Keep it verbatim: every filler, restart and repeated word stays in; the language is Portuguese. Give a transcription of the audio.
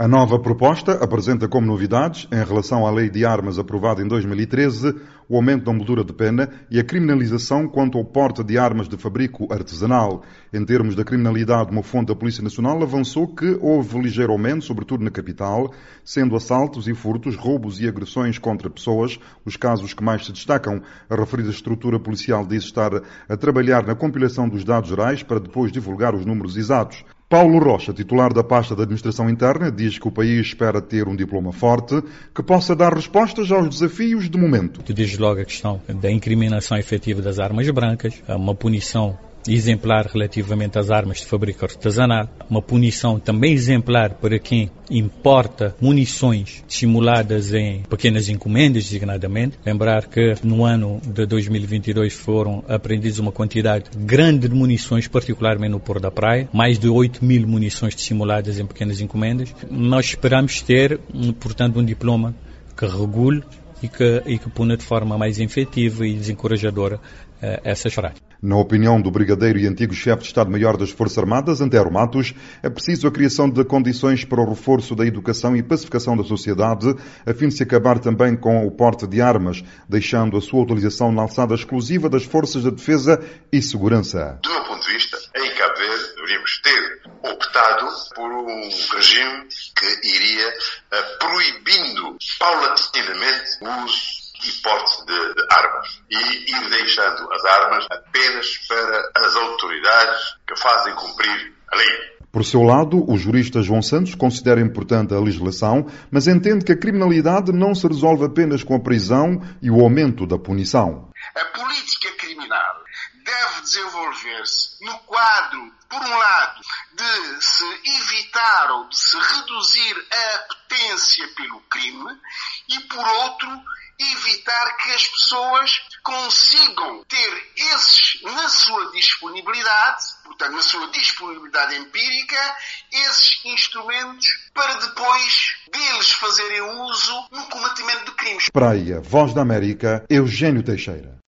A nova proposta apresenta como novidades, em relação à Lei de Armas aprovada em dois mil e treze, o aumento da moldura de pena e a criminalização quanto ao porte de armas de fabrico artesanal. Em termos da criminalidade, uma fonte da Polícia Nacional avançou que houve ligeiro aumento, sobretudo na capital, sendo assaltos e furtos, roubos e agressões contra pessoas os casos que mais se destacam. A referida estrutura policial diz estar a trabalhar na compilação dos dados gerais para depois divulgar os números exatos. Paulo Rocha, titular da pasta da Administração Interna, diz que o país espera ter um diploma forte que possa dar respostas aos desafios de momento. Diz logo a questão da incriminação efetiva das armas brancas, uma punição exemplar relativamente às armas de fabrico artesanal, uma punição também exemplar para quem importa munições simuladas em pequenas encomendas, designadamente. Lembrar que no ano de dois mil e vinte e dois foram apreendidas uma quantidade grande de munições, particularmente no Porto da Praia, mais de oito mil munições simuladas em pequenas encomendas. Nós esperamos ter, portanto, um diploma que regule e que, e que puna de forma mais efetiva e desencorajadora uh, essas práticas. Na opinião do brigadeiro e antigo chefe de Estado-Maior das Forças Armadas, Antero Matos, é preciso a criação de condições para o reforço da educação e pacificação da sociedade, a fim de se acabar também com o porte de armas, deixando a sua utilização na alçada exclusiva das Forças de Defesa e Segurança. Do meu ponto de vista, em Cabo Verde, deveríamos ter optado por um regime que iria uh, proibindo paulatinamente o uso e porte de, de armas e ir deixando as armas apenas para as autoridades que fazem cumprir a lei. Por seu lado, o jurista João Santos considera importante a legislação, mas entende que a criminalidade não se resolve apenas com a prisão e o aumento da punição. A política criminal deve desenvolver-se no quadro, por um lado, de se evitar ou de se reduzir a apetência pelo crime e, por outro, evitar que as pessoas consigam ter esses na sua disponibilidade, portanto, na sua disponibilidade empírica, esses instrumentos para depois deles fazerem uso no cometimento de crimes. Praia, Voz da América, Eugênio Teixeira.